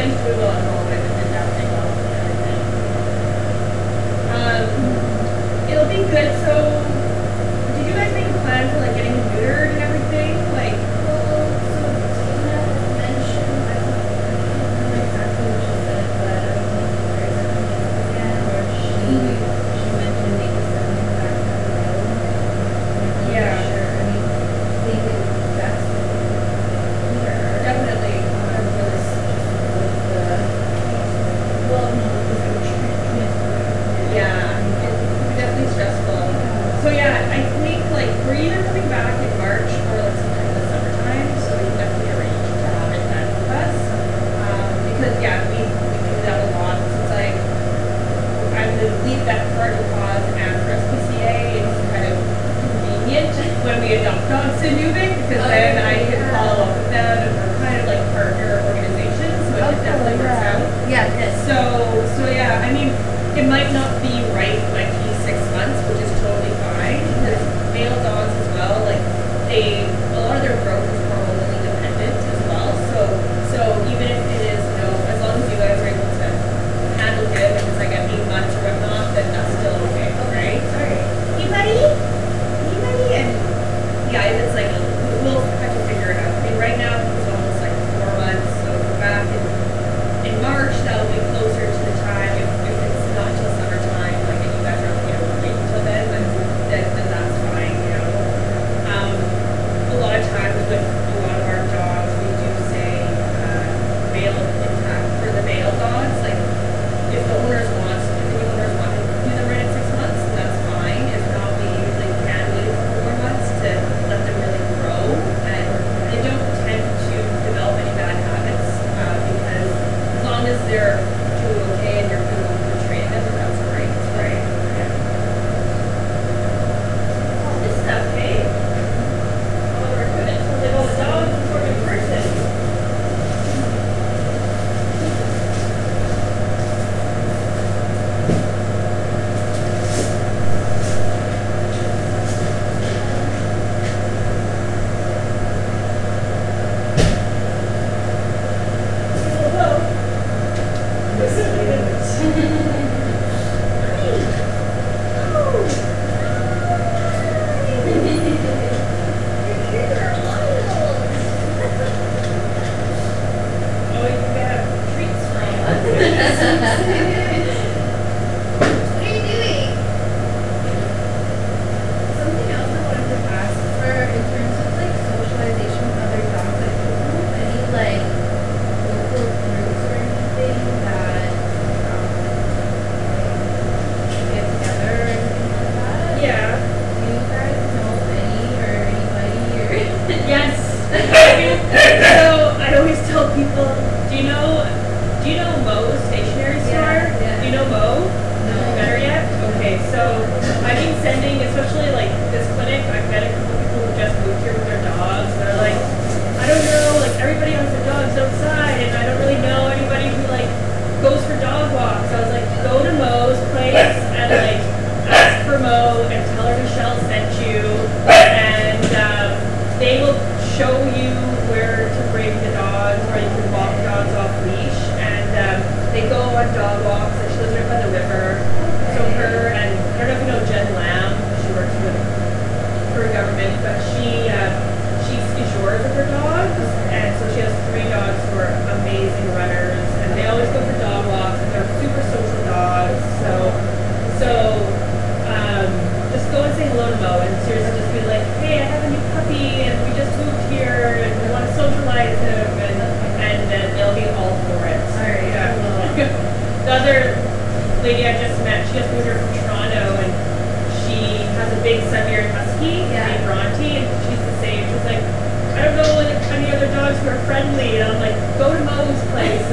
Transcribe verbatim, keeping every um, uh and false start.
Jen's doing well at home and adapting well to everything. Um, it'll be good. So, did you guys make a plan for like getting neutered and everything? Like, Well, so Tina mentioned, I don't remember exactly what she said, but I don't know if there's a coming again, or she, she mentioned maybe sending back down the road. I'm not Yeah. sure. I mean, I think it, that's here. definitely. Um, but it's just with the, well, no, because I was trying to transfer. Yeah, it's definitely stressful. So yeah, I think like we're either coming back in March or like sometime in the summertime, so we can definitely arrange to have it then with us. Um, because yeah, we we do that a lot since I I'm the lead vet for Arden Paws and for S P C A. It's kind of convenient when we adopt dogs in Newvik because Oh, then I can yeah. follow up with them and we're kind of like partner organizations, so it definitely works out. Yeah, good. So, so yeah, I mean, it might not be right like he's six months, which is totally fine because male dogs as well, like they, a lot of their growth is hormonally dependent as well. So, so even if it is, you know, as long as you guys are able to handle him if it's like at eight months or whatnot, then that's still okay, right? Sorry. Hey buddy, hey buddy, and yeah, if it's like, we'll have to figure it out. I mean, right now it's almost like four months, so we're back in in March, that'll be closer to the time. If, if it's not till summertime, like if you guys are okay to wait until then, then, then, then that's fine, you know. Um, a lot of times with a lot of our dogs, we do say uh, male intact for the male dogs. Like if the owners want, if the owners want to do them right at six months, then that's fine. If not, we usually can wait a couple more months to let them really grow, and they don't tend to develop any bad habits uh, because as long as they're doing okay and you're good to train them, then that's great, right? Yeah. Oh, this stuff, hey? All of our equipment smells like all the dogs before we person. Hello. Oh, you can have treats from us. What are you doing? Something else I wanted to ask for in terms of like socialization with other dogs, like do you know of any like local groups or anything that um get together or anything like that? Yeah. Do you guys know of any or anybody or Yes. So I always tell people, do you know, do you know Mo's stationery store? Yeah, yeah. Do you know Mo? No. Met her yet? Okay, so I've been sending, especially like this clinic, I've met a couple people who just moved here with their dogs. They're like, I don't know, like everybody has their dogs outside and I don't really know anybody who like goes for dog walks. I was like, go to Mo's place and like ask for Mo and tell her Michelle sent you and um, they will show you where to bring the dogs, where you can walk dogs off leash, and um, they go on dog walks. And she lives right by the river. So her and I don't know if you know Jen Lamb. She works with for government, but she uh, she's insured with her dogs, and so she has